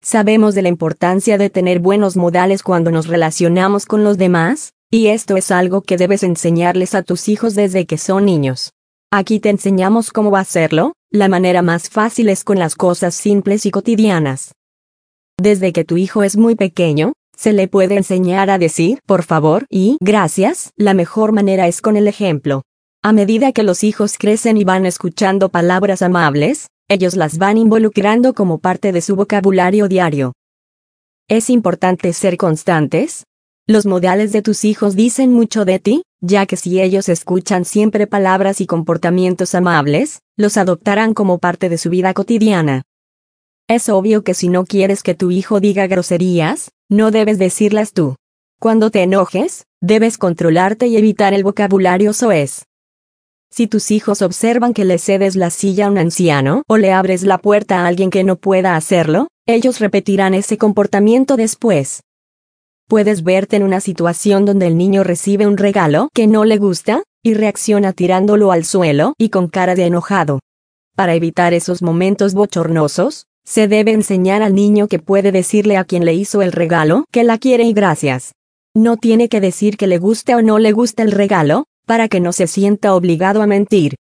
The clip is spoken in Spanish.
Sabemos de la importancia de tener buenos modales cuando nos relacionamos con los demás, y esto es algo que debes enseñarles a tus hijos desde que son niños. Aquí te enseñamos cómo hacerlo. La manera más fácil es con las cosas simples y cotidianas. Desde que tu hijo es muy pequeño, se le puede enseñar a decir por favor y gracias. La mejor manera es con el ejemplo. A medida que los hijos crecen y van escuchando palabras amables, ellos las van involucrando como parte de su vocabulario diario. Es importante ser constantes. Los modales de tus hijos dicen mucho de ti, ya que si ellos escuchan siempre palabras y comportamientos amables, los adoptarán como parte de su vida cotidiana. Es obvio que si no quieres que tu hijo diga groserías, no debes decirlas tú. Cuando te enojes, debes controlarte y evitar el vocabulario soez. Si tus hijos observan que le cedes la silla a un anciano o le abres la puerta a alguien que no pueda hacerlo, ellos repetirán ese comportamiento después. Puedes verte en una situación donde el niño recibe un regalo que no le gusta, y reacciona tirándolo al suelo y con cara de enojado. Para evitar esos momentos bochornosos, se debe enseñar al niño que puede decirle a quien le hizo el regalo que la quiere y gracias. No tiene que decir que le gusta o no le gusta el regalo, para que no se sienta obligado a mentir.